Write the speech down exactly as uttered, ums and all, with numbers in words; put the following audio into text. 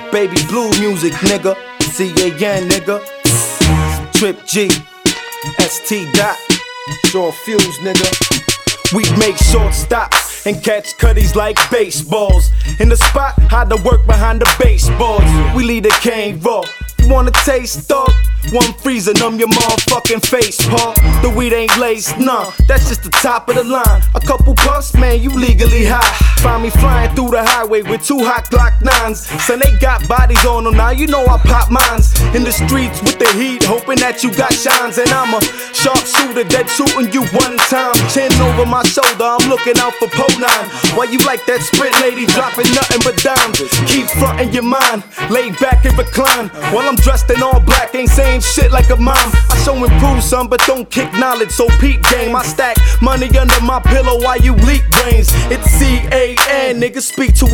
Baby blue music, nigga. C A N, nigga. Trip G. S T dot. Short fuse, nigga. We make short stops and catch cutties like baseballs. In the spot, hide the work behind the baseboards. We lead the cane raw. You wanna taste, dog? One freezing on your motherfucking face, Paul. The weed ain't laced, nah, that's just the top of the line. A couple puffs, man, you legally high. Find me flying through the highway with two hot Glock nines. Son, they got bodies on them now, you know I pop mines. In the streets with the heat, hoping that you got shines. And I'm a sharpshooter, dead shooting you one time. Chin over my shoulder, I'm looking out for Po nine. Why you like that sprint lady, dropping nothing but dimes? Keep fronting your mind, lay back and recline. While I'm dressed in all black, ain't saying shit like a mom. I show improve some, but don't kick knowledge, so peep game. I stack money under my pillow while you leak brains. It's C A N, niggas speak to